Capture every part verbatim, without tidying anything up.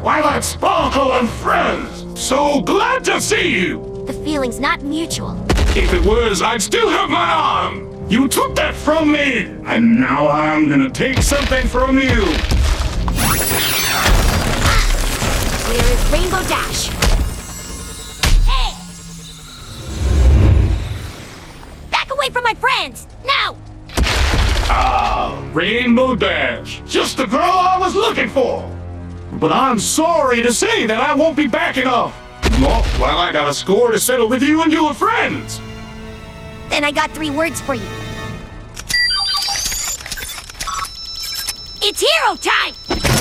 Twilight Sparkle and friends! So glad to see you! The feeling's not mutual. If it was, I'd still have my arm! You took that from me, and now I'm gonna take something from you! Where is Rainbow Dash? Hey! Back away from my friends! Now! Ah, Rainbow Dash. Just the girl I was looking for. But I'm sorry to say that I won't be backing off. Not while I got a score to settle with you and your friends. Then I got three words for you. It's hero time!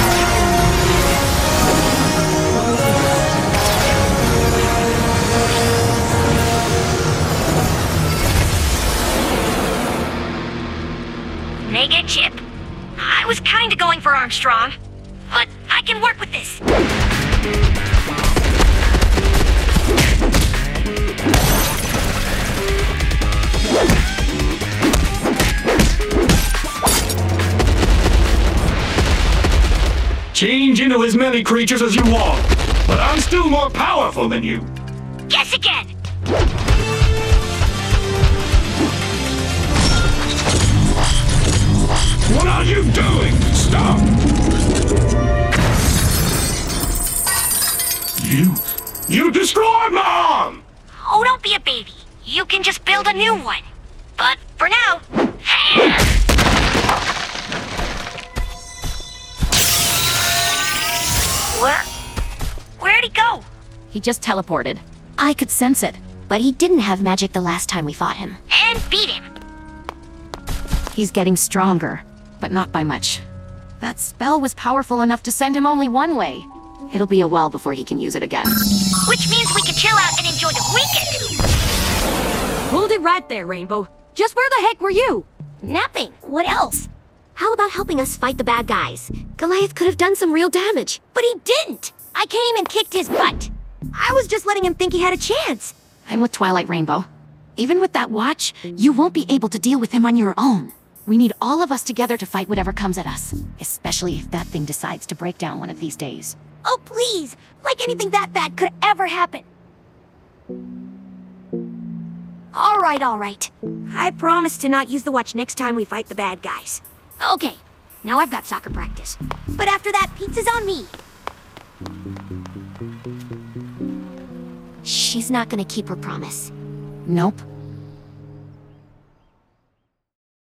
Mega Chip. I was kinda going for Armstrong, but I can work with this. Change into as many creatures as you want, but I'm still more powerful than you. Guess again! What are you doing? Stop! You... You destroyed my arm! Oh, don't be a baby. You can just build a new one. But for now... Where... Where'd he go? He just teleported. I could sense it. But he didn't have magic the last time we fought him. And beat him. He's getting stronger, but not by much. That spell was powerful enough to send him only one way. It'll be a while before he can use it again. Which means we can chill out and enjoy the weekend. Hold it right there, Rainbow. Just where the heck were you? Napping. What else? How about helping us fight the bad guys? Goliath could have done some real damage. But he didn't! I came and kicked his butt. I was just letting him think he had a chance. I'm with Twilight Rainbow. Even with that watch, you won't be able to deal with him on your own. We need all of us together to fight whatever comes at us. Especially if that thing decides to break down one of these days. Oh, please! Like anything that bad could ever happen. All right, all right. I promise to not use the watch next time we fight the bad guys. Okay, now I've got soccer practice. But after that, pizza's on me. She's not gonna keep her promise. Nope.